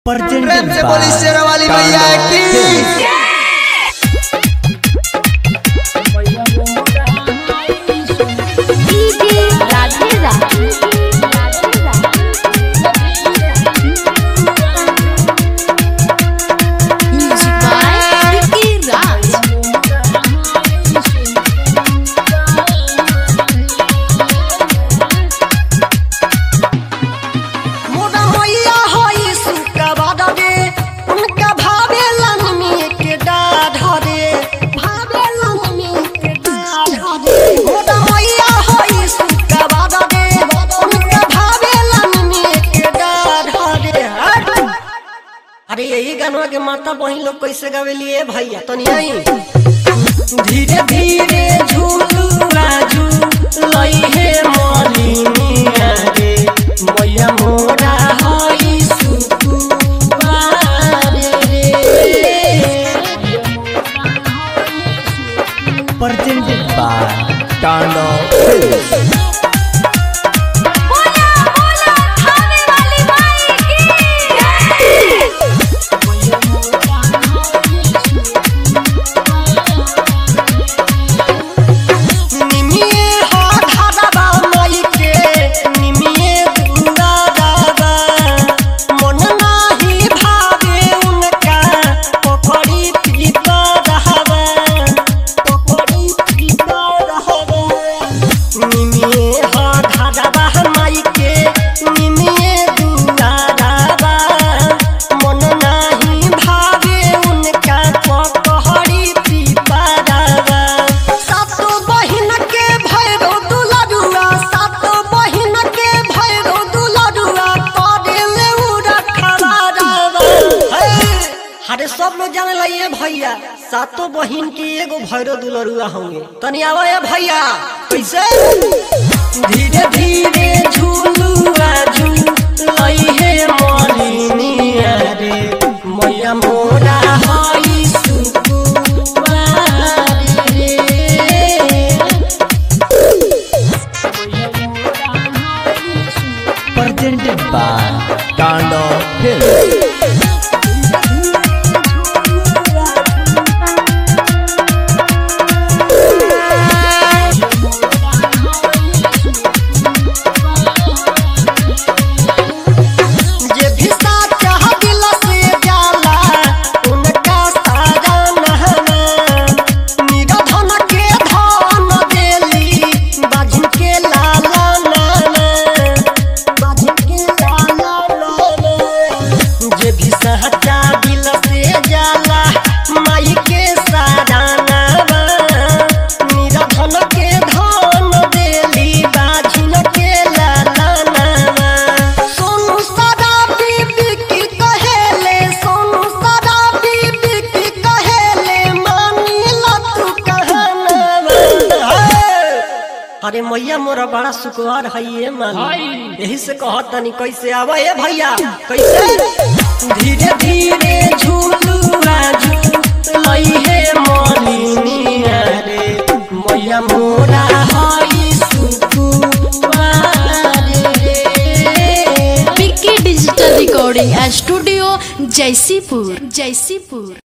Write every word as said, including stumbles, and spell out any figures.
प्रेम से बोली शेरा वाली मैया की। अरे यही गानवा के माता बहन लोग कैसे गावेली भैया तो नहीं धीरे धीरे झूलुआ झूलई हे मलिनिया रे मैया मोरा हई सुकुवार रे presented by Tando अरे सब लोग जाने लगे भैया सातों बहिन के एगो भैरो दुलरुआ होंगे तनी आवा ये भैया कैसे धीरे धीरे झूलुआ झूलई हे मलिनिया रे मैया मोरा हई सुकुवार रे presented by Tando Films। अरे मैया मोरा बड़ा सुकुवार है ये मन यही से कहत तनी कैसे आवा ये भैया कैसे धीरे धीरे झूलुआ झूलई हे मलिनिया रे मैया मोरा हई सुकुवार रे Vicky digital recording studio Jaisipur Jaisipur.